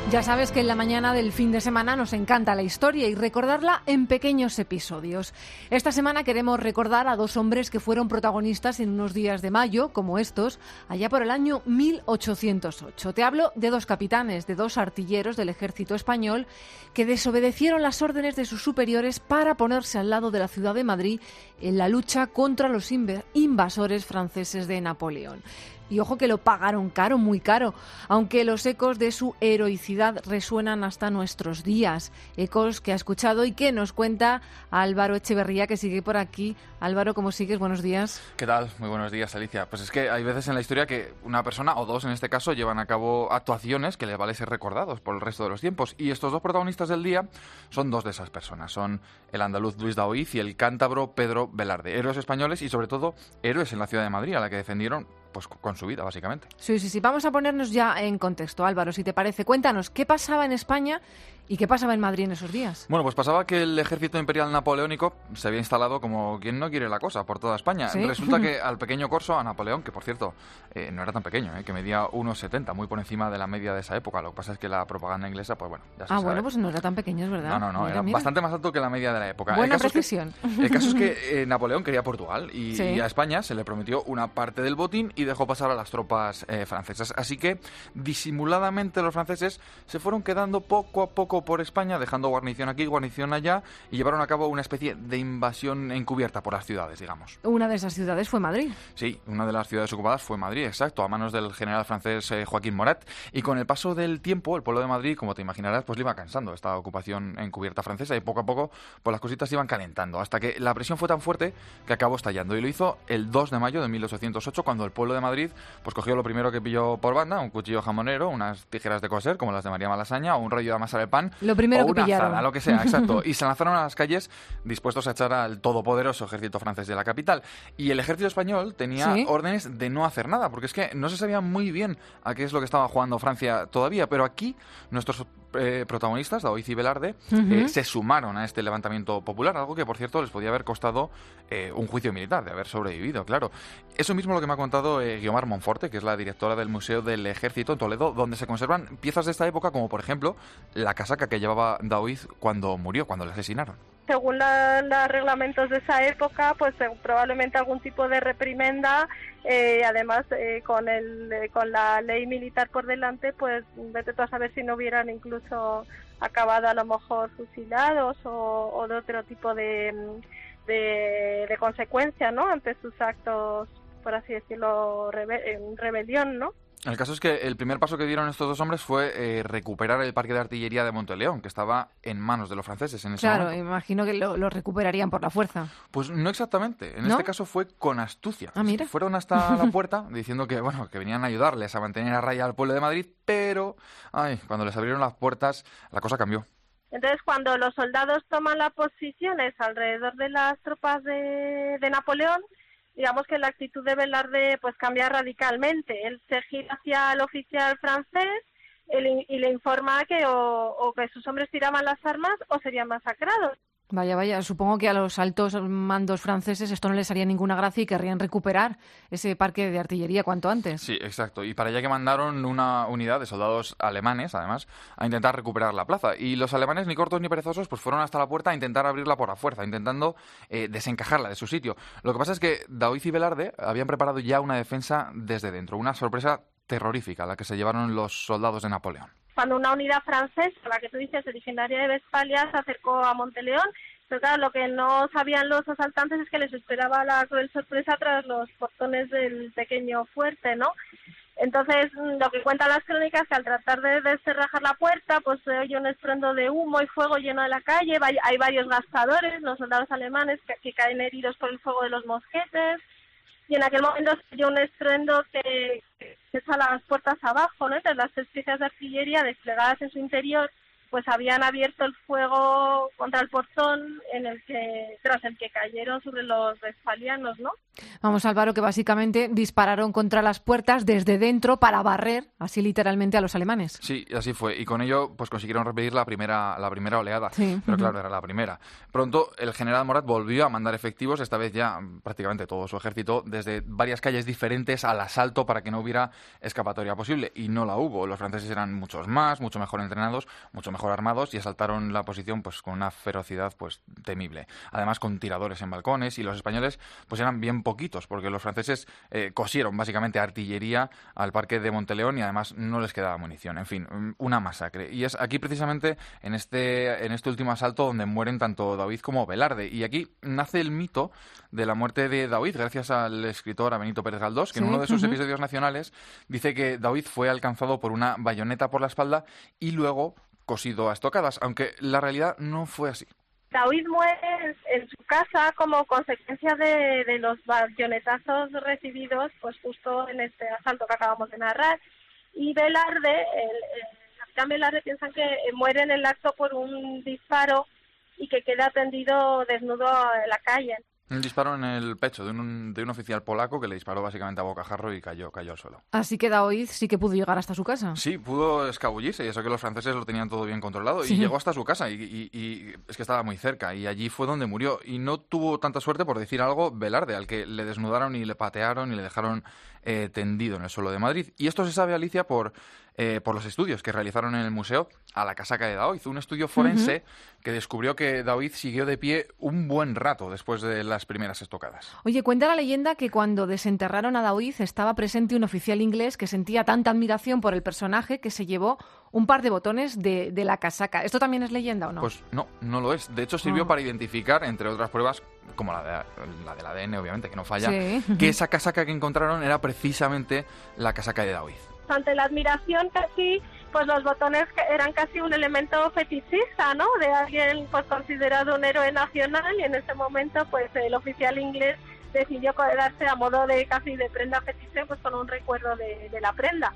Ya sabes que en la mañana del fin de semana nos encanta la historia y recordarla en pequeños episodios. Esta semana queremos recordar a dos hombres que fueron protagonistas en unos días de mayo, como estos, allá por el año 1808. Te hablo de dos capitanes, de dos artilleros del ejército español que desobedecieron las órdenes de sus superiores para ponerse al lado de la ciudad de Madrid en la lucha contra los invasores franceses de Napoleón. Y ojo que lo pagaron caro, muy caro, aunque los ecos de su heroicidad resuenan hasta nuestros días. Ecos que ha escuchado y que nos cuenta Álvaro Echeverría, que sigue por aquí. Álvaro, ¿cómo sigues? Buenos días. ¿Qué tal? Muy buenos días, Alicia. Pues es que hay veces en la historia que una persona, o dos en este caso, llevan a cabo actuaciones que les vale ser recordados por el resto de los tiempos. Y estos dos protagonistas del día son dos de esas personas. Son el andaluz Luis Daoíz y el cántabro Pedro Velarde. Héroes españoles y, sobre todo, héroes en la ciudad de Madrid, a la que defendieron pues con su vida, básicamente. Sí. Vamos a ponernos ya en contexto, Álvaro, si te parece. Cuéntanos, ¿qué pasaba en España y qué pasaba en Madrid en esos días? Bueno, pues pasaba que el ejército imperial napoleónico se había instalado como quien no quiere la cosa por toda España. ¿Sí? Resulta que al pequeño corso, a Napoleón, que por cierto no era tan pequeño, que medía 1,70, muy por encima de la media de esa época. Lo que pasa es que la propaganda inglesa, pues bueno, ya se sabe. Bueno, pues no era tan pequeño, es verdad. No, mira, era bastante más alto que la media de la época. Buena precisión. El caso es que Napoleón quería Portugal y a España se le prometió una parte del botín y dejó pasar a las tropas francesas. Así que disimuladamente los franceses se fueron quedando poco a poco por España, dejando guarnición aquí, guarnición allá, y llevaron a cabo una especie de invasión encubierta por las ciudades, digamos. Una de esas ciudades fue Madrid. Sí, una de las ciudades ocupadas fue Madrid, exacto, a manos del general francés Joaquín Murat. Y con el paso del tiempo, el pueblo de Madrid, como te imaginarás, pues le iba cansando esta ocupación encubierta francesa, y poco a poco pues las cositas se iban calentando, hasta que la presión fue tan fuerte que acabó estallando. Y lo hizo el 2 de mayo de 1808, cuando el pueblo de Madrid pues cogió lo primero que pilló por banda, un cuchillo jamonero, unas tijeras de coser, como las de María Malasaña, o un rollo de amasar el pan, lo primero o que una pillaron. azada, lo que sea, exacto. Y se lanzaron a las calles dispuestos a echar al todopoderoso ejército francés de la capital. Y el ejército español tenía órdenes de no hacer nada, porque es que no se sabía muy bien a qué es lo que estaba jugando Francia todavía, pero aquí nuestros protagonistas, Daoíz y Velarde, se sumaron a este levantamiento popular, algo que, por cierto, les podía haber costado un juicio militar, de haber sobrevivido, claro. Eso mismo lo que me ha contado Guiomar Monforte, que es la directora del Museo del Ejército en Toledo, donde se conservan piezas de esta época, como por ejemplo la casaca que llevaba Daoíz cuando murió, cuando le asesinaron. Según los reglamentos de esa época, pues probablemente algún tipo de reprimenda, además con la ley militar por delante, pues vete tú a saber si no hubieran incluso acabado a lo mejor fusilados o de otro tipo de consecuencia, ¿no? Ante sus actos, por así decirlo, rebelión, ¿no? El caso es que el primer paso que dieron estos dos hombres fue recuperar el parque de artillería de Monteleón, que estaba en manos de los franceses en ese momento. Claro, imagino que lo recuperarían por la fuerza. Pues no exactamente. En este caso fue con astucia. Mira. Fueron hasta la puerta diciendo que venían a ayudarles a mantener a raya al pueblo de Madrid, pero cuando les abrieron las puertas la cosa cambió. Entonces, cuando los soldados toman las posiciones alrededor de las tropas de Napoleón, digamos que la actitud de Velarde pues cambia radicalmente. Él se gira hacia el oficial francés y le informa que o que sus hombres tiraban las armas o serían masacrados. Vaya, supongo que a los altos mandos franceses esto no les haría ninguna gracia y querrían recuperar ese parque de artillería cuanto antes. Sí, exacto. Y para allá que mandaron una unidad de soldados alemanes, además, a intentar recuperar la plaza. Y los alemanes, ni cortos ni perezosos, pues fueron hasta la puerta a intentar abrirla por la fuerza, intentando desencajarla de su sitio. Lo que pasa es que Daoíz y Velarde habían preparado ya una defensa desde dentro, una sorpresa terrorífica la que se llevaron los soldados de Napoleón. Cuando una unidad francesa, la que tú dices, originaria de Westfalia, se acercó a Monteleón, pero claro, lo que no sabían los asaltantes es que les esperaba la cruel sorpresa tras los portones del pequeño fuerte, ¿no? Entonces, lo que cuentan las crónicas es que al tratar de descerrajar la puerta, pues se oye un estruendo de humo y fuego lleno de la calle, hay varios gastadores, los soldados alemanes que caen heridos por el fuego de los mosquetes, y en aquel momento se oye un estruendo que echa las puertas abajo, ¿no? Entonces las 3 piezas de artillería desplegadas en su interior pues habían abierto el fuego contra el portón tras el que cayeron sobre los westfalianos, ¿no? Vamos, Álvaro, que básicamente dispararon contra las puertas desde dentro para barrer, así literalmente, a los alemanes. Sí, así fue. Y con ello pues consiguieron repetir la primera oleada. Sí. Pero claro, era la primera. Pronto el general Morat volvió a mandar efectivos, esta vez ya prácticamente todo su ejército, desde varias calles diferentes al asalto para que no hubiera escapatoria posible. Y no la hubo. Los franceses eran muchos más, mucho mejor entrenados, mucho mejor armados y asaltaron la posición pues con una ferocidad pues temible. Además con tiradores en balcones, y los españoles pues eran bien poquitos, porque los franceses cosieron básicamente artillería al parque de Monteleón y además no les quedaba munición. En fin, una masacre. Y es aquí precisamente en este último asalto donde mueren tanto Daoiz como Velarde. Y aquí nace el mito de la muerte de Daoiz gracias al escritor Benito Pérez Galdós, que en uno de sus episodios nacionales dice que Daoiz fue alcanzado por una bayoneta por la espalda y luego cosido a estocadas, aunque la realidad no fue así. Daoiz muere en su casa como consecuencia de los bayonetazos recibidos pues justo en este asalto que acabamos de narrar. Y Velarde, el capitán Velarde, piensan que muere en el acto por un disparo y que queda tendido desnudo en la calle. Un disparo en el pecho de un oficial polaco que le disparó básicamente a bocajarro y cayó al suelo. Así que Daoiz sí que pudo llegar hasta su casa. Sí, pudo escabullirse, y eso que los franceses lo tenían todo bien controlado. Sí. Y llegó hasta su casa, y es que estaba muy cerca, y allí fue donde murió. Y no tuvo tanta suerte, por decir algo, Velarde, al que le desnudaron y le patearon y le dejaron tendido en el suelo de Madrid. Y esto se sabe, Alicia, por los estudios que realizaron en el museo a la casaca de Daoiz, un estudio forense que descubrió que Daoiz siguió de pie un buen rato después de las primeras estocadas. Oye, cuenta la leyenda que cuando desenterraron a Daoiz estaba presente un oficial inglés que sentía tanta admiración por el personaje que se llevó un par de botones de la casaca. ¿Esto también es leyenda o no? Pues no lo es. De hecho, sirvió para identificar, entre otras pruebas, como la del ADN, obviamente, que no falla, que esa casaca que encontraron era precisamente la casaca de Daoiz. Ante la admiración casi, pues los botones eran casi un elemento fetichista, ¿no? De alguien pues considerado un héroe nacional, y en ese momento pues el oficial inglés decidió quedarse a modo de casi de prenda fetiche pues con un recuerdo de la prenda.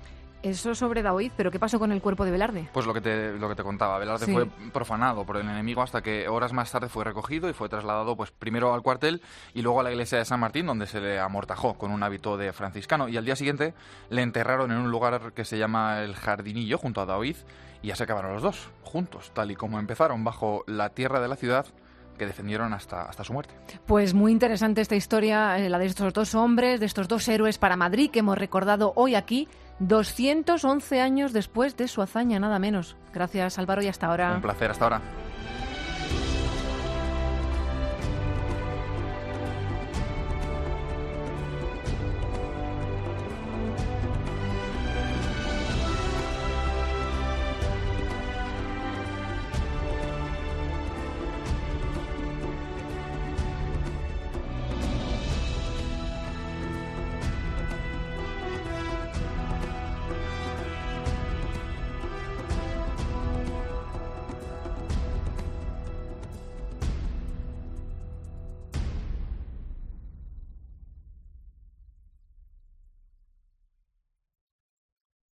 Eso sobre Daoiz, pero ¿qué pasó con el cuerpo de Velarde? Pues lo que te contaba, Velarde fue profanado por el enemigo hasta que horas más tarde fue recogido y fue trasladado pues primero al cuartel y luego a la iglesia de San Martín, donde se le amortajó con un hábito de franciscano, y al día siguiente le enterraron en un lugar que se llama el Jardinillo, junto a Daoiz, y ya se acabaron los dos, juntos, tal y como empezaron, bajo la tierra de la ciudad que defendieron hasta su muerte. Pues muy interesante esta historia, la de estos dos hombres, de estos dos héroes para Madrid, que hemos recordado hoy aquí, 211 años después de su hazaña, nada menos. Gracias, Álvaro, y hasta ahora. Un placer, hasta ahora.